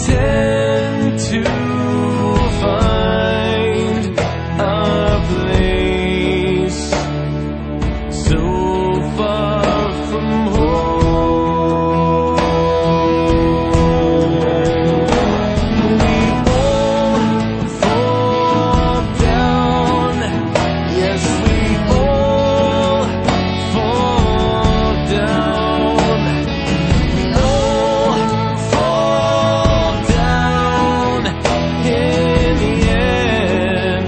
tend to find our place so far from home. We all fall down, yes, we all fall down. We all fall down in the end.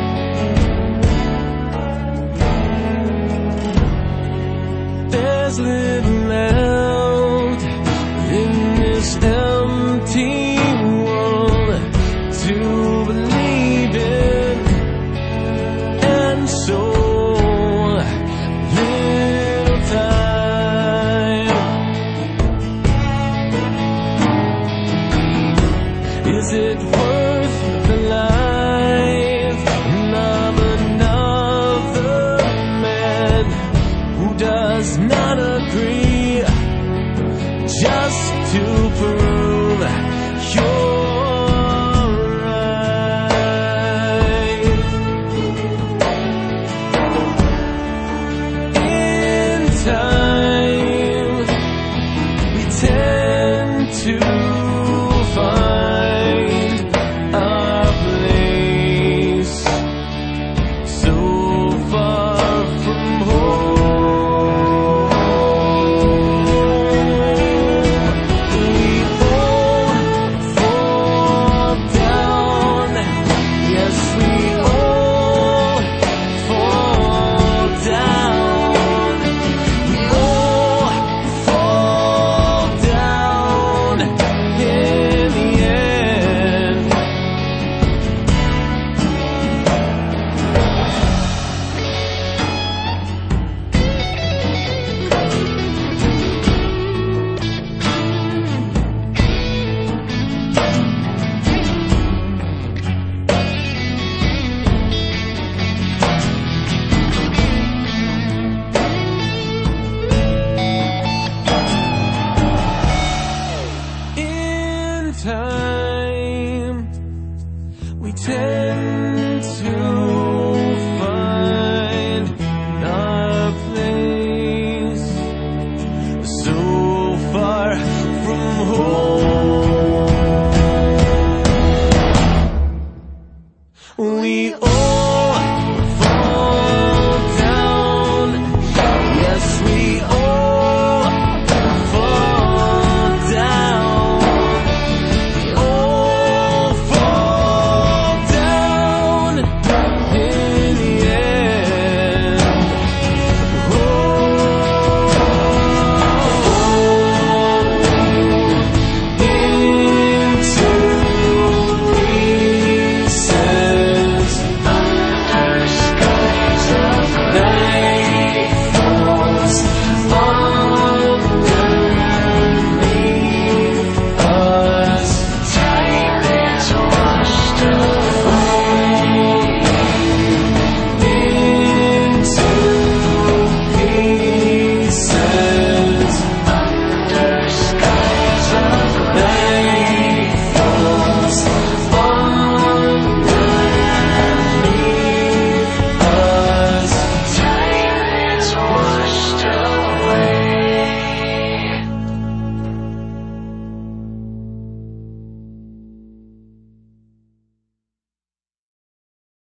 There's little left in this empty world to believe in, and so little time. Is it worth the life of another man who does not agree, just to prove you're right? In time, we tend to find our place so far from home. We all fall down, yes, we all fall down. We all fall down in the end. In time, we tend to